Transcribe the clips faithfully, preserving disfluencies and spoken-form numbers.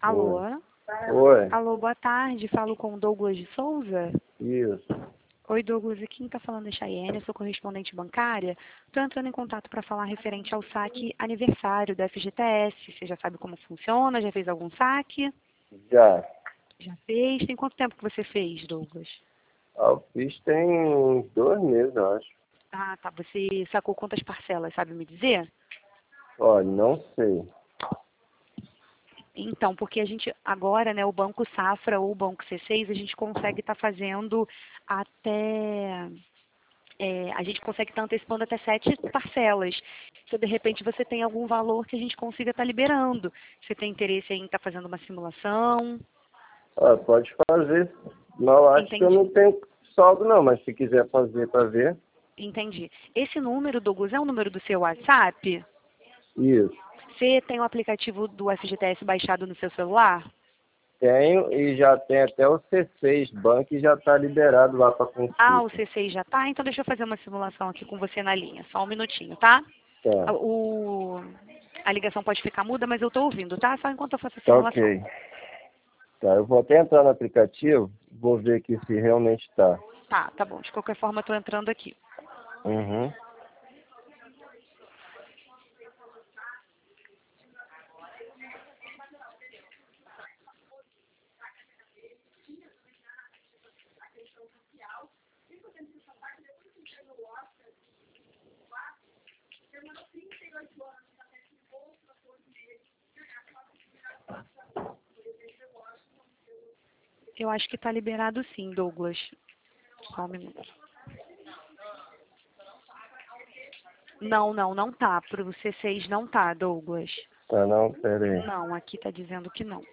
Alô? Oi. Oi. Alô, boa tarde. Falo com o Douglas de Souza. Isso. Oi, Douglas. Aqui quem está falando é Chayenne, eu sou correspondente bancária. Estou entrando em contato para falar referente ao saque aniversário da F G T S. Você já sabe como funciona? Já fez algum saque? Já. Já fez? Tem quanto tempo que você fez, Douglas? Ah, eu fiz tem uns dois meses, eu acho. Ah, tá. Você sacou quantas parcelas, sabe me dizer? Olha, não sei. Então, porque a gente agora, né, o Banco Safra ou o Banco C seis, a gente consegue estar fazendo até... é, a gente consegue estar antecipando até sete parcelas. Se de repente você tem algum valor que a gente consiga estar liberando. Você tem interesse em estar fazendo uma simulação? Ah, pode fazer. Mas eu acho que eu Entendi. não tenho saldo não, mas se quiser fazer para ver. Entendi. Esse número, Douglas, é o número do seu WhatsApp? Isso. Você tem o aplicativo do F G T S baixado no seu celular? Tenho e já tem até o C seis Banco e já está liberado lá para Ah, o consulta. C seis já tá? Então deixa eu fazer uma simulação aqui com você na linha. Só um minutinho, tá? Tá. O, a ligação pode ficar muda, mas eu estou ouvindo, tá? Só enquanto eu faço a Tá simulação. ok. Tá, eu vou até entrar no aplicativo, vou ver aqui se realmente está. Tá, tá bom. De qualquer forma, eu tô entrando aqui. Uhum. Eu acho que tá liberado sim, Douglas. Só um minuto. Não, não, não tá. Pro C seis não tá, Douglas. Tá não? Pera aí. Não, aqui tá dizendo que não.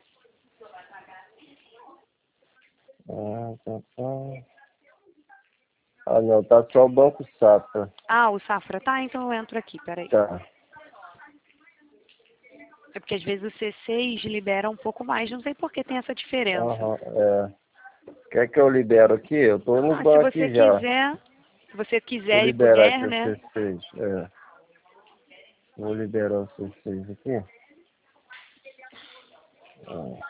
Ah, tá, tá. Ah, não, tá só o Banco Safra. Ah, o Safra tá? Então eu entro aqui, peraí. Tá. É porque às vezes o C seis libera um pouco mais, não sei por que tem essa diferença. Aham, é. Quer que eu libero aqui? Eu tô no Ah, se banco você aqui já. quiser, se você Vou quiser e liberar puder, aqui o né? C seis. É. Vou liberar o C seis aqui. Ah.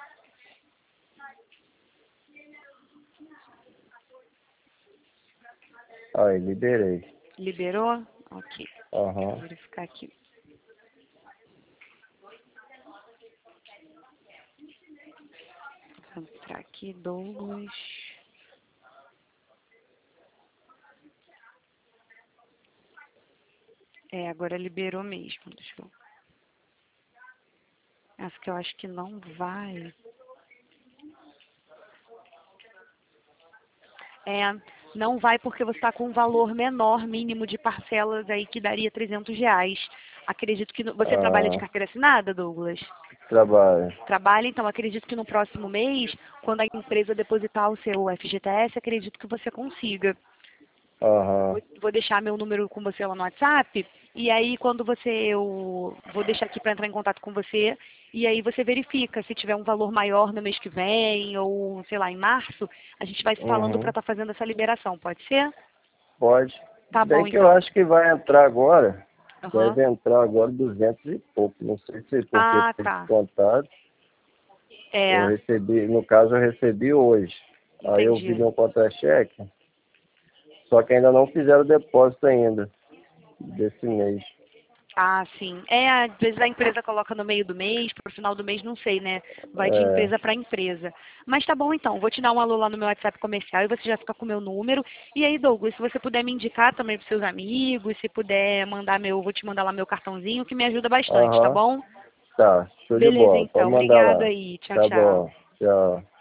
Aí, liberei. Liberou? Ok. Vou Aham. verificar aqui. Vou entrar aqui, Douglas. É, agora liberou mesmo. Deixa eu... Essa que eu acho que não vai. É, não vai porque você está com um valor menor mínimo de parcelas aí que daria trezentos reais. Acredito que... no- Você trabalha de Ah, carteira assinada, Douglas? trabalho. Trabalha, então acredito que no próximo mês, quando a empresa depositar o seu F G T S, acredito que você consiga. Aham. Vou, vou deixar meu número com você lá no WhatsApp, e aí quando você, eu vou deixar aqui para entrar em contato com você, e aí você verifica se tiver um valor maior no mês que vem, ou sei lá, em março, a gente vai se falando para Uhum. estar fazendo essa liberação, pode ser? Pode. Tá Bem bom que eu então. acho que vai entrar agora. Aham. Deve entrar agora duzentos e pouco. Não sei se porque Ah, foi tá. descontado. Eu É, recebi, no caso eu recebi hoje. Aí eu vi entendi. meu contra-cheque, só que ainda não fizeram o depósito ainda, desse mês. Ah, sim. É, às vezes a empresa coloca no meio do mês, pro final do mês, não sei, né? Vai de É, empresa para empresa. Mas tá bom então, vou te dar um alô lá no meu WhatsApp comercial e você já fica com o meu número. E aí, Douglas, se você puder me indicar também pros seus amigos, se puder mandar meu, vou te mandar lá meu cartãozinho, que me ajuda bastante, tá aham, bom? tá, show de Beleza bola, pode então, mandar obrigada lá. aí. Tchau, Tá tchau. bom, tchau.